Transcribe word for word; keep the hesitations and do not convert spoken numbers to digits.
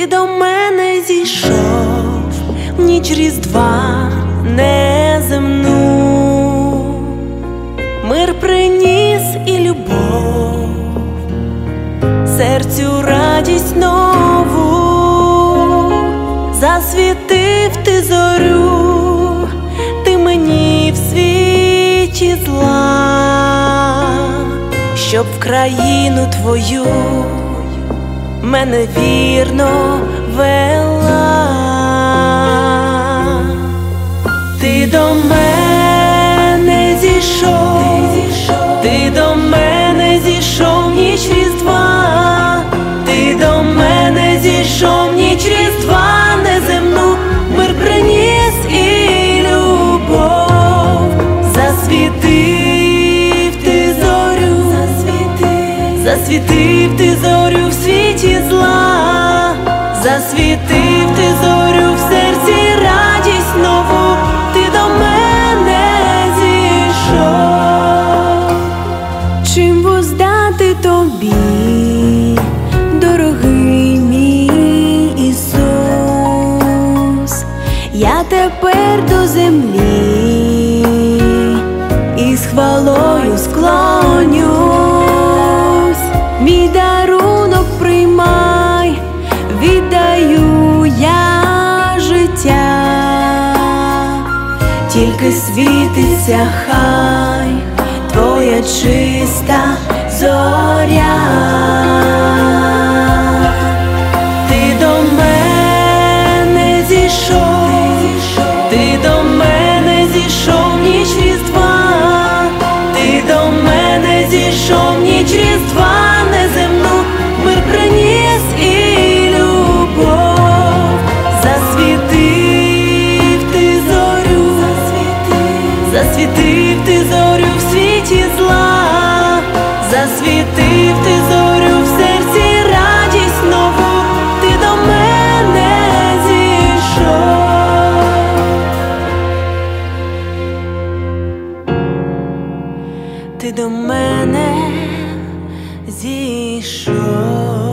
Ти до мене зійшов в ніч Різдва неземну, мир приніс і любов, серцю радість нову, засвітив ти зорю, ти мені в світі зла, щоб в країну твою мене вірно вела. Ти до мене зійшов, ти до мене зійшов в ніч Різдва, ти до мене зійшов в ніч Різдва неземну, мир приніс і любов, засвітив ти зорю, засвітив ти зорю в світі зла, засвітив ти зорю в серці радість нову, ти до мене зійшов. Чим воздати тобі, дорогий мій Ісус? Я тепер до землі і з хвалою склонюсь, мій дарунок приймай, віддаю я життя, тільки світиться хай твоя чиста зоря. Ти до мене зійшов, ти до мене зійшов в ніч Різдва, ти до мене зійшов в ніч Різдва неземну, мир приніс і любов, засвітив ти зорю, засвітив ти зорю в світі зла, засвітив ти зорю в серці радість нову, ти до мене зійшов. Ти до мене зійшов.